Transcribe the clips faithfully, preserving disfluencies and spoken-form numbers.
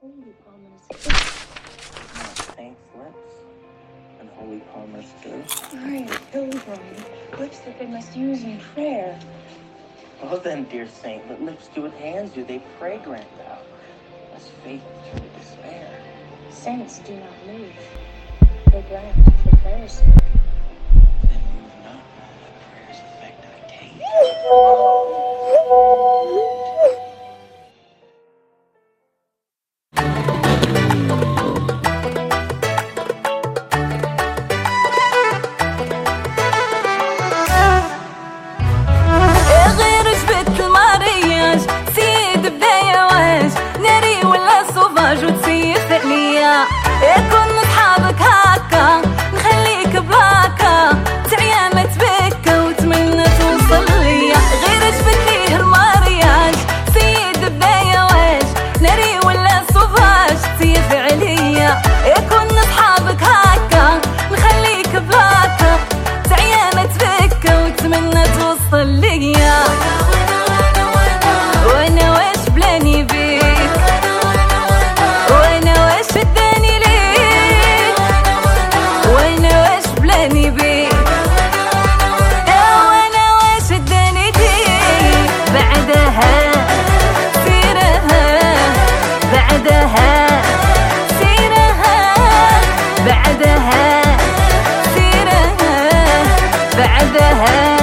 Holy Palmer's Saint's lips and Holy Palmer's too. I am pilgrim, lips that they must use in prayer. Well then, dear saint, what lips do what hands do? They pray, grant thou. Lest faith turn to despair. Saints do not move. They grant for prayer's sake. Then move not, let prayer's effect I take. يكون اصحابك هكا نخليك بلاكا تعيا تبكى وتمنى توصل ليا غير جبت ليه المارياج سيد بداية واش ناري ولا صوفاج تيف عليا يكون اصحابك هكا نخليك بلاكا تعيا تبكى وتمنى توصل ليا وانا واش بلاني بيك وانا واش اداني ليك وانا واش بلاني بيك وانا واش اداني ليك بعدها سيرها بعدها سيرها بعدها سيرها بعدها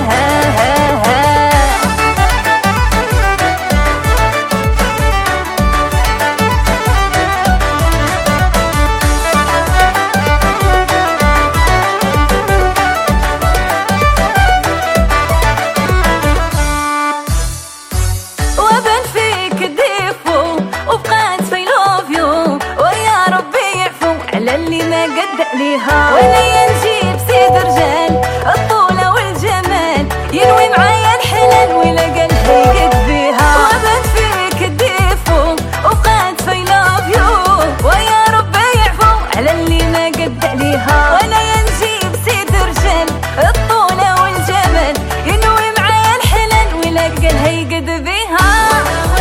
اللي ما قد عليها وانا نجيب سيد رجال الطولة والجمال ينوي معايا الحلال ولا قلبي يقد بيها وبان فيك الديفو وبقات في لاف يو ويا ربي يعفو على اللي ما قد عليها وانا نجيب سيد رجال الطولة والجمال ينوي معايا الحلال ولا قلبي يقد بيها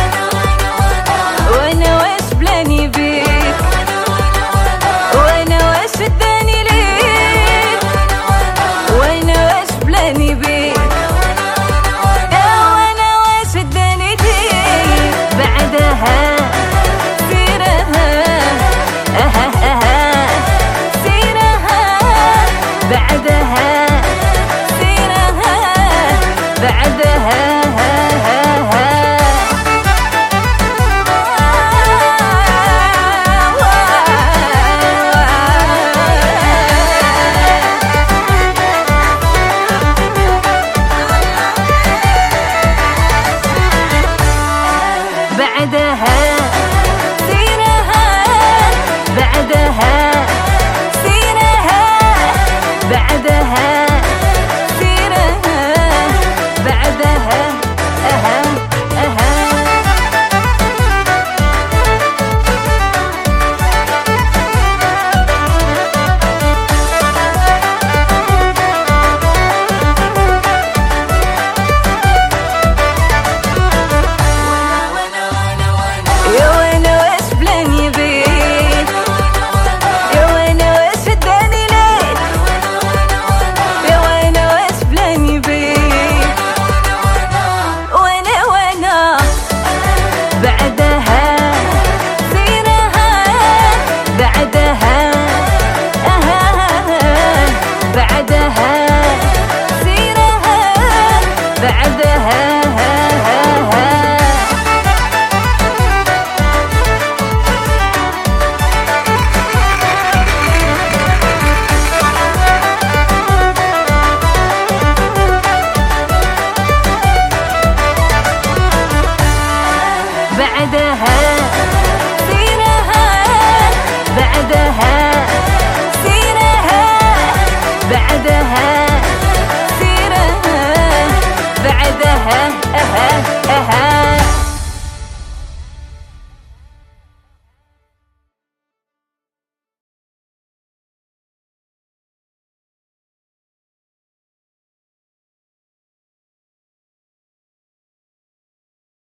وانا واش بلاني بيك وانا واش اداني ليك وانا واش بلاني بيك وانا واش اداني ليك بعدها سيرها اها اها سيرها بعدها سيرها بعدها بعد